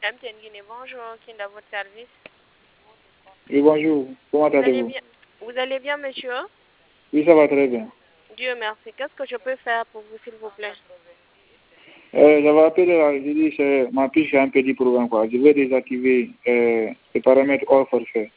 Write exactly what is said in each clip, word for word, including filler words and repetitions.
M T N Guinée, bonjour, qui est dans votre service? Oui, bonjour. Comment Vous allez allez-vous? bien, vous allez bien, monsieur? Oui, ça va très bien. Dieu merci. Qu'est-ce que je peux faire pour vous, s'il vous plaît? Euh, j'avais appelé, là, j'ai dit, c'est ma puce, j'ai un petit problème, quoi. Je vais désactiver euh, les paramètres hors forfait.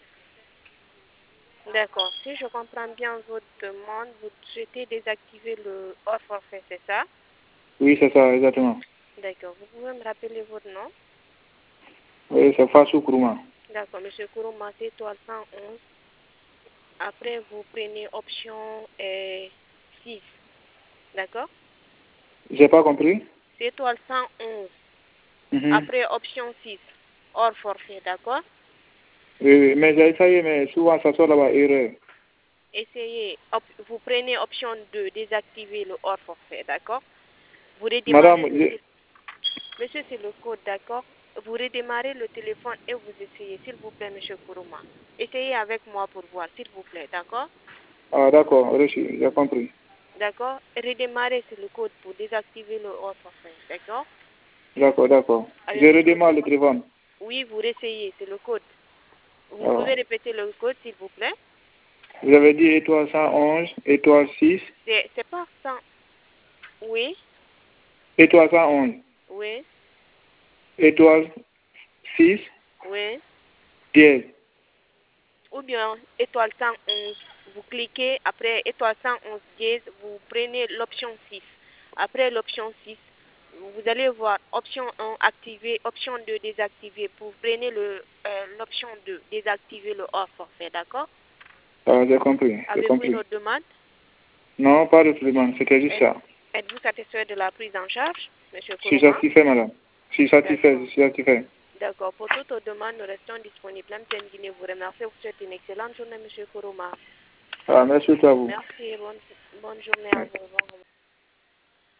D'accord. Si je comprends bien votre demande, vous souhaitez désactiver le hors forfait, c'est ça? Oui, c'est ça, exactement. D'accord. Vous pouvez me rappeler votre nom? Oui, c'est Fassou Kourouma. D'accord, monsieur Kourouma, c'est étoile cent onze. Après, vous prenez option euh, six. D'accord? J'ai pas compris? C'est étoile cent onze. Mhm. Après, option six. Hors forfait, d'accord? Oui, oui, mais j'ai essayé, mais souvent, ça sort là-bas, erreur. Essayez, op- vous prenez option deux, désactiver le hors forfait, d'accord? Vous redémarrez Madame, le je- téléphone. Monsieur, c'est le code, d'accord? Vous redémarrez le téléphone et vous essayez, s'il vous plaît, monsieur Kourouma. Essayez avec moi pour voir, s'il vous plaît, d'accord? ah, d'accord, reçu, j'ai compris. D'accord? Redémarrez, c'est le code pour désactiver le hors forfait, d'accord? D'accord, d'accord. Je Avez-vous redémarre le votre- téléphone. Oui, vous réessayez, c'est le code. Vous Alors, pouvez répéter le code, s'il vous plaît? vous avez dit étoile cent onze, étoile six, C'est c'est pas ça. Oui, étoile cent onze, oui, étoile six, oui. dièse. Ou bien étoile cent onze, vous cliquez, après étoile cent onze dièse, vous prenez l'option six. Après l'option six, vous allez voir option un, activer, option deux, désactiver. Vous prenez le euh, l'option deux, désactiver le hors forfait, d'accord? Ah, j'ai compris, j'ai Avez-vous une compris. autre demande? Non, pas de demande, c'était juste Êtes- ça. Êtes-vous satisfait de la prise en charge, monsieur Je suis Kourouma? satisfait, madame. Je suis satisfait, D'accord. je suis satisfait. D'accord. Pour toute autre demande, nous restons disponibles. M T N Guinée vous remercie. Vous souhaite une excellente journée, monsieur Kourouma. Ah, merci à vous. Merci. Bonne, bonne journée à Ouais. vous. Au revoir.